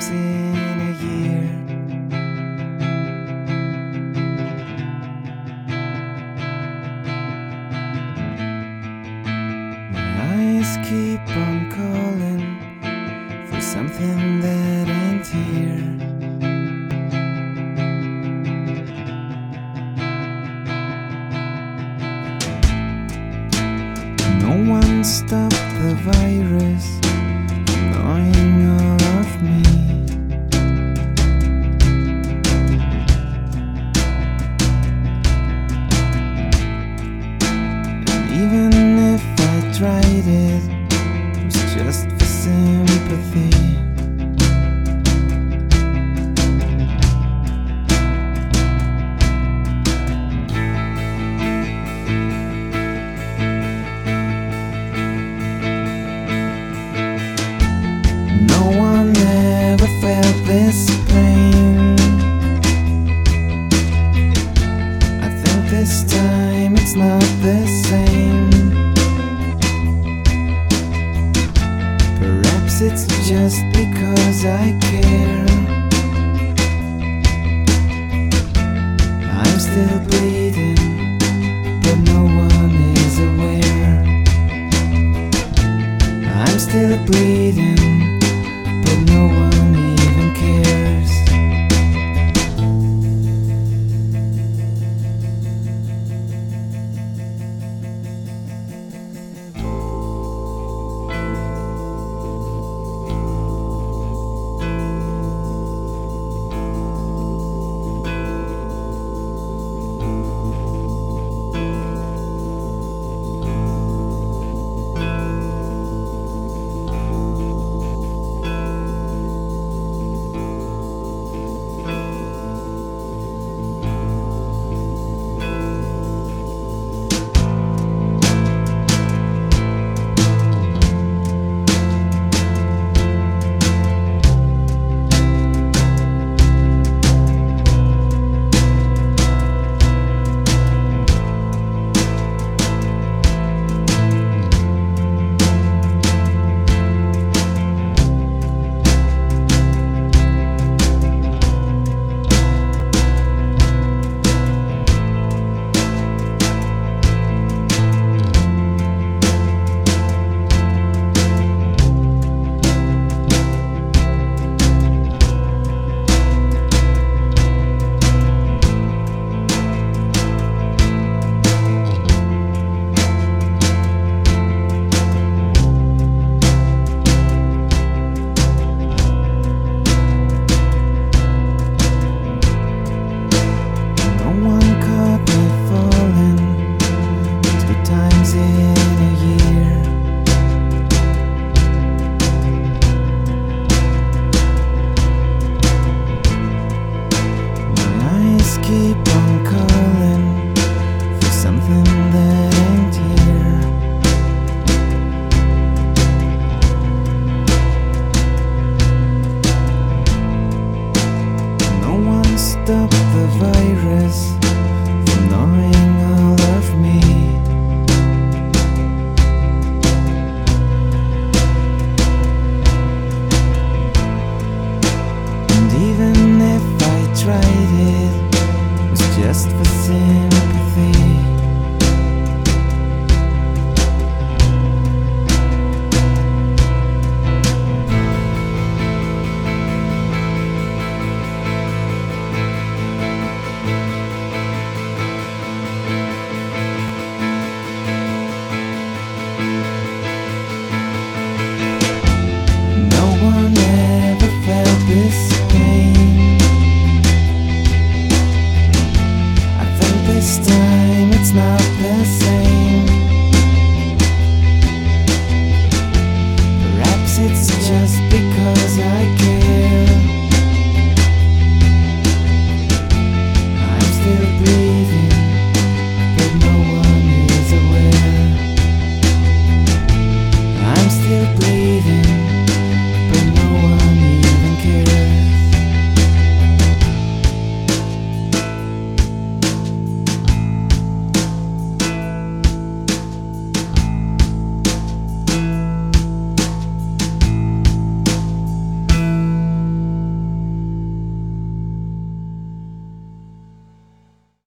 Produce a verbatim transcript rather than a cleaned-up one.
times in a year. My eyes keep on calling for something that ain't here. No one stopped the virus from knowing all of me. And even if I tried it, it was just for sympathy. No one ever felt this pain. I think this time it's not the same. Perhaps it's just because I care. I'm still bleeding, but no one is aware. I'm still bleeding,